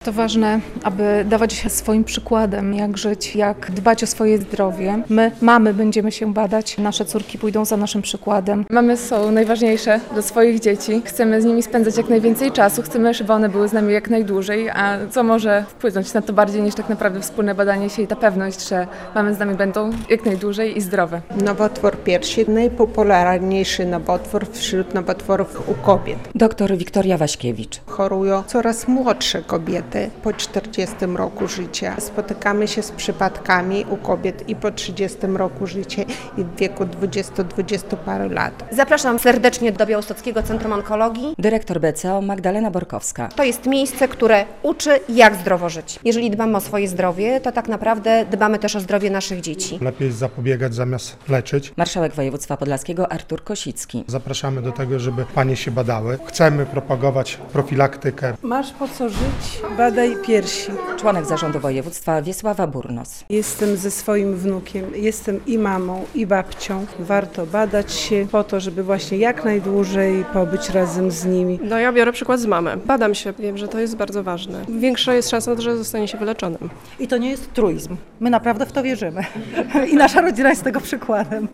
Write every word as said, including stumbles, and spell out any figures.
To ważne, aby dawać swoim przykładem, jak żyć, jak dbać o swoje zdrowie. My, mamy, będziemy się badać, nasze córki pójdą za naszym przykładem. Mamy są najważniejsze dla swoich dzieci. Chcemy z nimi spędzać jak najwięcej czasu, chcemy, żeby one były z nami jak najdłużej, a co może wpłynąć na to bardziej niż tak naprawdę wspólne badanie się i ta pewność, że mamy z nami będą jak najdłużej i zdrowe. Nowotwór piersi, najpopularniejszy nowotwór wśród nowotworów u kobiet. Doktor Wiktoria Waśkiewicz. Chorują coraz młodsze kobiety po czterdziestym roku życia. Spotykamy się z przypadkami u kobiet i po trzydziestym roku życia i w wieku dwudziestu, dwudziestu paru lat. Zapraszam serdecznie do Białostockiego Centrum Onkologii. Dyrektor B C O Magdalena Borkowska. To jest miejsce, które uczy, jak zdrowo żyć. Jeżeli dbamy o swoje zdrowie, to tak naprawdę dbamy też o zdrowie naszych dzieci. Lepiej jest zapobiegać zamiast leczyć. Marszałek województwa podlaskiego Artur Kosicki. Zapraszamy do tego, żeby panie się badały. Chcemy propagować profilaktykę. Masz po co żyć? Badaj piersi. Członek zarządu województwa Wiesława Burnos. Jestem ze swoim wnukiem, jestem i mamą, i babcią. Warto badać się po to, żeby właśnie jak najdłużej pobyć razem z nimi. No ja biorę przykład z mamy. Badam się, wiem, że to jest bardzo ważne. Większa jest szansa na to, że zostanie się wyleczonym. I to nie jest truizm. My naprawdę w to wierzymy. I nasza rodzina jest tego przykładem.